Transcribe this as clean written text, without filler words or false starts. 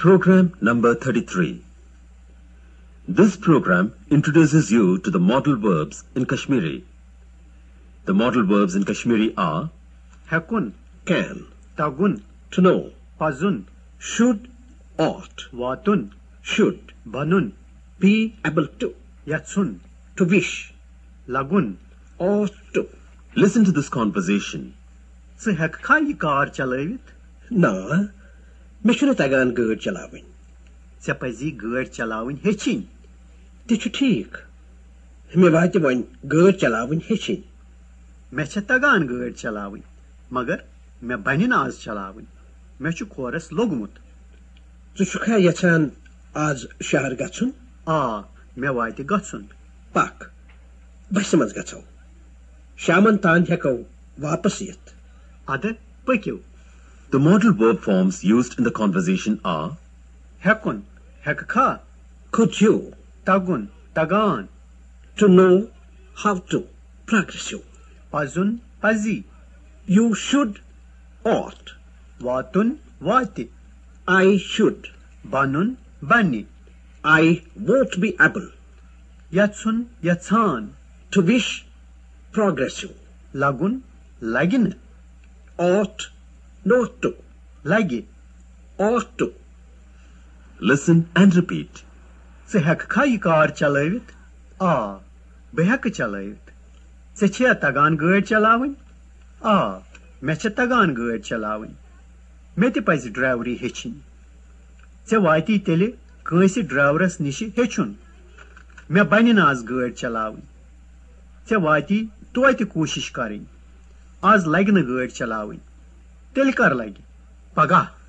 Program number 33. This program introduces you to the modal verbs in Kashmiri. The modal verbs in Kashmiri are Hakun, can, Tagun, to know, Pazun, should, ought, Watun, should, Banun, be able to Yatsun, wish, Lagun. ought to. Listen to this conversation. ژٕ ہٮ۪ککھا یہِ کار چلٲوِتھ؟ Na, مےٚ چھُنہٕ تگان گٲڑۍ چلاوٕنۍ. ژےٚ پزی گٲڑۍ چلاوٕنۍ ہیٚچھِنۍ. تہِ چھُ ٹھیٖک. مےٚ واتہِ وۄنۍ گٲڑۍ چلاوٕنۍ ہیٚچھِنۍ. مےٚ چھےٚ تگان گٲڑۍ چلاوٕنۍ مگر مےٚ بنہِ نہٕ آز چلاوٕنۍ. مےٚ چھُ کھورس لوٚگمُت. ژٕ چھُکھا یژھان آز شہر گژھُن؟ آ مےٚ واتہِ گژھُن. پکھ بسہِ منٛز گژھو. شامن تانۍ ہٮ۪کو واپس یِتھ. اَدٕ پٔکِو. The modal verb forms used in the conversation are ہٮ۪کُن ہٮ۪ککھا، could you, تگُن تگان، to know, how to, progressive. پزُن پزی، You should, ought. واتُن واتہِ، I should. بنُن بنہِ، I won't be able. یژھُن یژھان، To wish, progressive. لگُن لگہِ نہٕ، Ought, not to, لگہِ. ought to. Listen and repeat. ژٕ ہٮ۪ککھا یہِ کار چلٲوِتھ؟ آ بہٕ ہٮ۪کہٕ چلٲوِتھ. ژےٚ چھیا تگان گٲڑۍ چلاوٕنۍ؟ آ مےٚ چھےٚ تگان گٲڑۍ چلاوٕنۍ. مےٚ تہِ پزِ ڈرایوری ہیٚچھِنۍ. ژےٚ واتی تیٚلہِ کٲنٛسہِ ڈرایورس نِشہِ ہیٚچھُن. مےٚ بنہِ نہٕ آز گٲڑۍ چلاوٕنۍ. ژےٚ واتی توتہِ کوٗشش کرٕنۍ. آز لگہِ نہٕ گٲڑۍ چلاوٕنۍ. تیٚلہِ کر لگہِ؟ پگاہ.